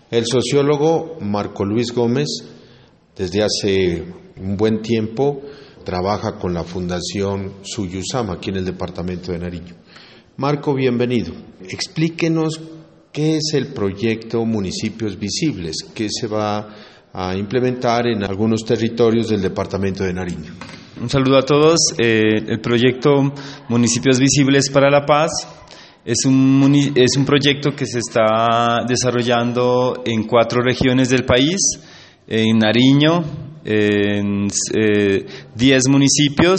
El sociólogo Marco Luis Gómez, desde hace un buen tiempo, trabaja con la Fundación Suyusama, aquí en el departamento de Nariño. Marco, bienvenido. Explíquenos qué es el proyecto Municipios Visibles, que se va a implementar en algunos territorios del departamento de Nariño. Un saludo a todos. El proyecto Municipios Visibles para la Paz es un proyecto que se está desarrollando en 4 regiones del país, en Nariño, en 10 municipios,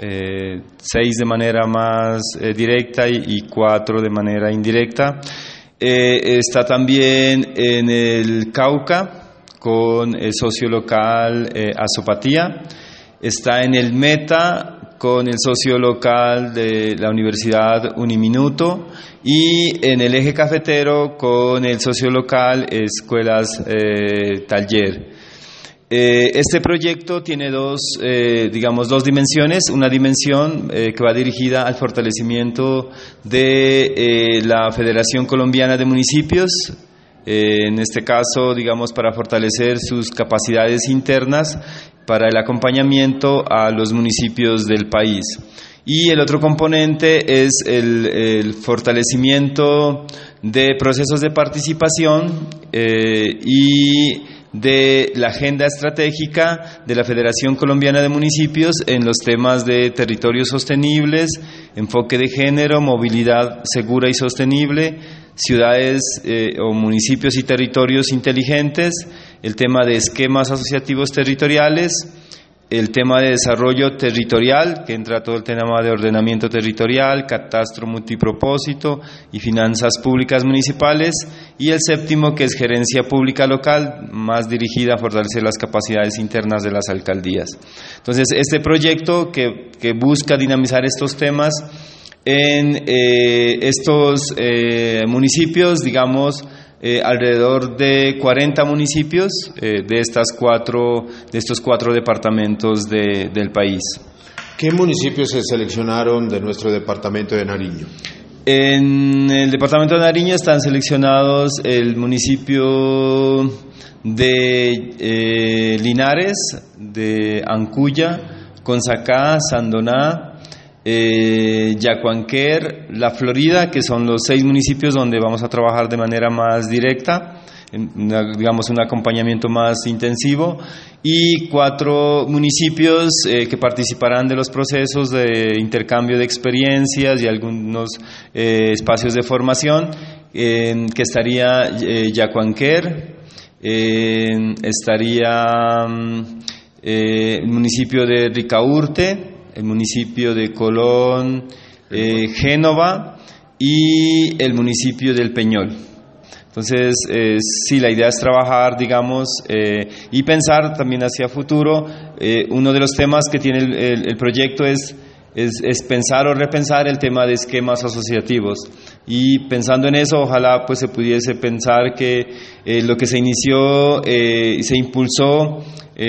6 de manera más directa y 4 de manera indirecta. Está también en el Cauca con el socio local Azopatía. Está en el Meta con el socio local de la Universidad Uniminuto y en el eje cafetero con el socio local Escuelas Taller. Este proyecto tiene dos dimensiones. Una dimensión que va dirigida al fortalecimiento de la Federación Colombiana de Municipios, en este caso, para fortalecer sus capacidades internas para el acompañamiento a los municipios del país. Y el otro componente es el fortalecimiento de procesos de participación y de la agenda estratégica de la Federación Colombiana de Municipios en los temas de territorios sostenibles, enfoque de género, movilidad segura y sostenible, ciudades o municipios y territorios inteligentes, el tema de esquemas asociativos territoriales, el tema de desarrollo territorial, que entra todo el tema de ordenamiento territorial, catastro multipropósito y finanzas públicas municipales, y el 7º, que es gerencia pública local, más dirigida a fortalecer las capacidades internas de las alcaldías. Entonces, este proyecto que busca dinamizar estos temas en estos municipios, alrededor de 40 municipios de estos 4 departamentos del país. ¿Qué municipios se seleccionaron de nuestro departamento de Nariño? En el departamento de Nariño están seleccionados el municipio de Linares, de Ancuya, Consacá, Sandoná, Yacuanquer, La Florida, que son los 6 municipios donde vamos a trabajar de manera más directa, un acompañamiento más intensivo, y 4 municipios que participarán de los procesos de intercambio de experiencias y algunos espacios de formación, que estaría Yacuanquer, estaría el municipio de Ricaurte, el municipio de Colón, Génova y el municipio del Peñol. Entonces, sí, la idea es trabajar, y pensar también hacia futuro. Uno de los temas que tiene el proyecto es pensar o repensar el tema de esquemas asociativos, y pensando en eso, ojalá pues se pudiese pensar que lo que se inició y se impulsó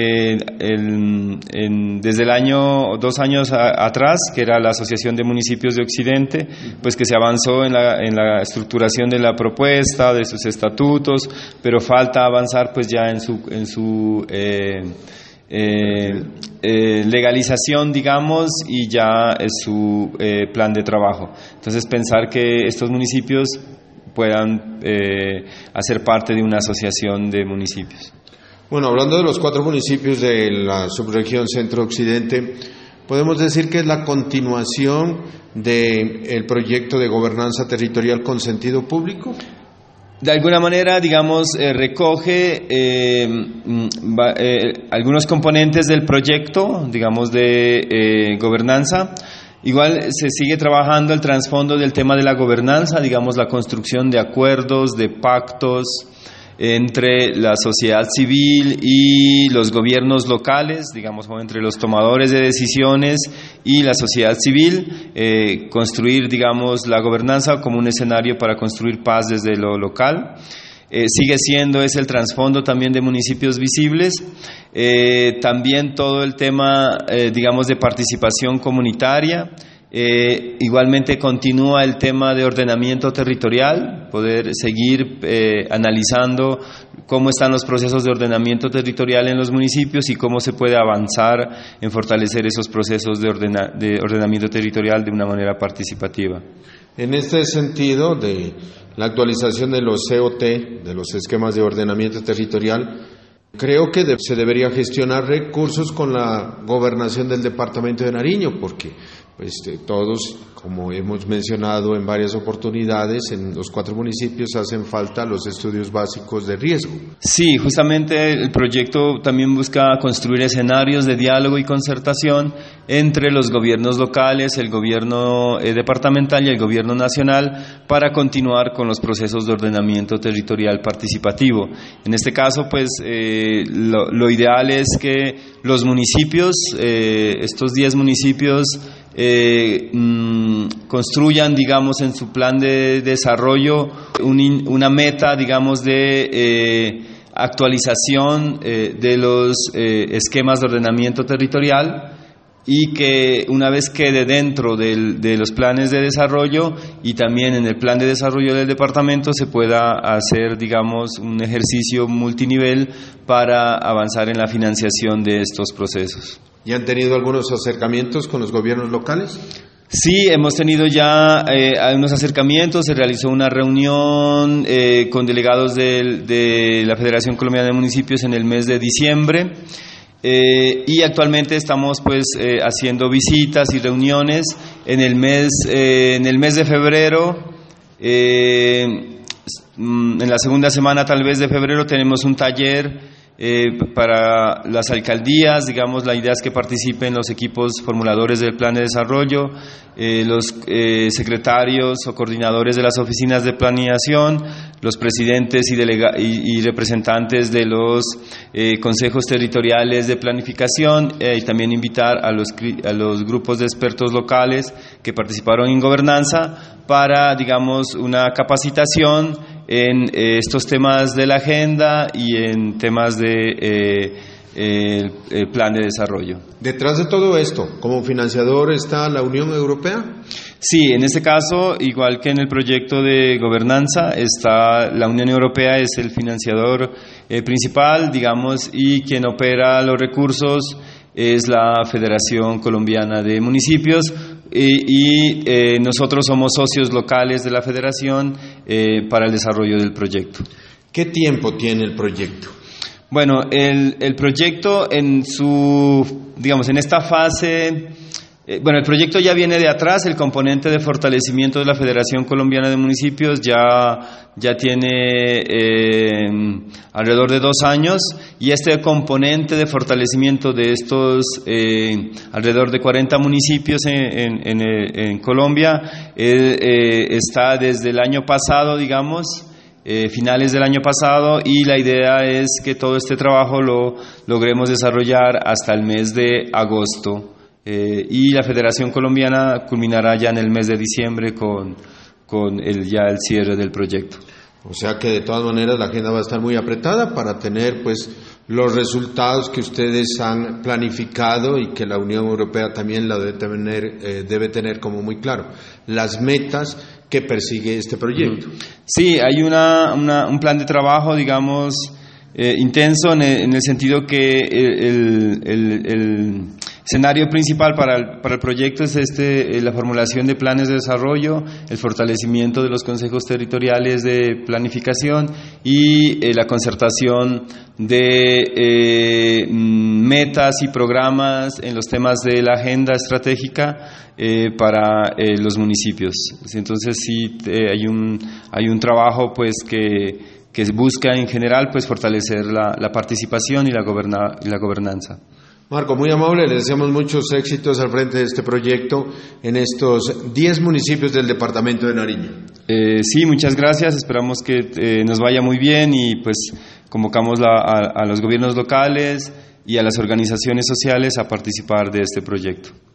desde el año 2 años atrás, que era la Asociación de Municipios de Occidente, pues que se avanzó en la estructuración de la propuesta, de sus estatutos, pero falta avanzar pues ya en su legalización, y ya es su plan de trabajo. Entonces, pensar que estos municipios puedan hacer parte de una asociación de municipios. Bueno, hablando de los 4 municipios de la subregión centro-occidente, podemos decir que es la continuación del proyecto de gobernanza territorial con sentido público. De alguna manera, recoge algunos componentes del proyecto, de gobernanza. Igual se sigue trabajando el trasfondo del tema de la gobernanza, la construcción de acuerdos, de pactos entre la sociedad civil y los gobiernos locales, o entre los tomadores de decisiones y la sociedad civil, construir, la gobernanza como un escenario para construir paz desde lo local. Sigue siendo ese el trasfondo también de Municipios Visibles. También todo el tema, de participación comunitaria, Igualmente continúa el tema de ordenamiento territorial, poder seguir analizando cómo están los procesos de ordenamiento territorial en los municipios y cómo se puede avanzar en fortalecer esos procesos de ordenamiento territorial de una manera participativa. En este sentido de la actualización de los COT, de los esquemas de ordenamiento territorial, creo que se debería gestionar recursos con la gobernación del departamento de Nariño, porque todos, como hemos mencionado en varias oportunidades, en los 4 municipios hacen falta los estudios básicos de riesgo. Sí, justamente el proyecto también busca construir escenarios de diálogo y concertación entre los gobiernos locales, el gobierno departamental y el gobierno nacional para continuar con los procesos de ordenamiento territorial participativo. En este caso, lo ideal es que los municipios, estos 10 municipios, construyan, digamos, en su plan de desarrollo una meta, digamos, de actualización de los esquemas de ordenamiento territorial, y que una vez quede dentro de los planes de desarrollo y también en el plan de desarrollo del departamento se pueda hacer, digamos, un ejercicio multinivel para avanzar en la financiación de estos procesos. ¿Y han tenido algunos acercamientos con los gobiernos locales? Sí, hemos tenido ya unos acercamientos. Se realizó una reunión con delegados de la Federación Colombiana de Municipios en el mes de diciembre. Y actualmente estamos haciendo visitas y reuniones en el mes de febrero. En la segunda semana tal vez de febrero tenemos un taller para las alcaldías. Digamos, la idea es que participen los equipos formuladores del plan de desarrollo, los secretarios o coordinadores de las oficinas de planeación, los presidentes y representantes de los consejos territoriales de planificación, y también invitar a los grupos de expertos locales que participaron en gobernanza para, digamos, una capacitación en estos temas de la agenda y en temas de plan de desarrollo. Detrás de todo esto, ¿como financiador está la Unión Europea? Sí, en este caso, igual que en el proyecto de gobernanza, la Unión Europea es el financiador principal, digamos, y quien opera los recursos es la Federación Colombiana de Municipios, y nosotros somos socios locales de la Federación para el desarrollo del proyecto. ¿Qué tiempo tiene el proyecto? Bueno, el proyecto en esta fase, el proyecto ya viene de atrás. El componente de fortalecimiento de la Federación Colombiana de Municipios ya tiene alrededor de 2 años, y este componente de fortalecimiento de estos alrededor de 40 municipios en Colombia está desde el año pasado, digamos, finales del año pasado, y la idea es que todo este trabajo lo logremos desarrollar hasta el mes de agosto, y la Federación Colombiana culminará ya en el mes de diciembre con el cierre del proyecto. O sea que de todas maneras la agenda va a estar muy apretada para tener los resultados que ustedes han planificado y que la Unión Europea también la debe tener como muy claro, las metas que persigue este proyecto. Sí, hay un plan de trabajo, digamos, intenso en el sentido que el escenario principal para el proyecto es la formulación de planes de desarrollo, el fortalecimiento de los consejos territoriales de planificación y la concertación de metas y programas en los temas de la agenda estratégica para los municipios. Entonces sí, hay un trabajo que busca en general fortalecer la participación y la gobernanza. Marco, muy amable, le deseamos muchos éxitos al frente de este proyecto en estos 10 municipios del departamento de Nariño. Sí, muchas gracias, esperamos que nos vaya muy bien, y convocamos a los gobiernos locales y a las organizaciones sociales a participar de este proyecto.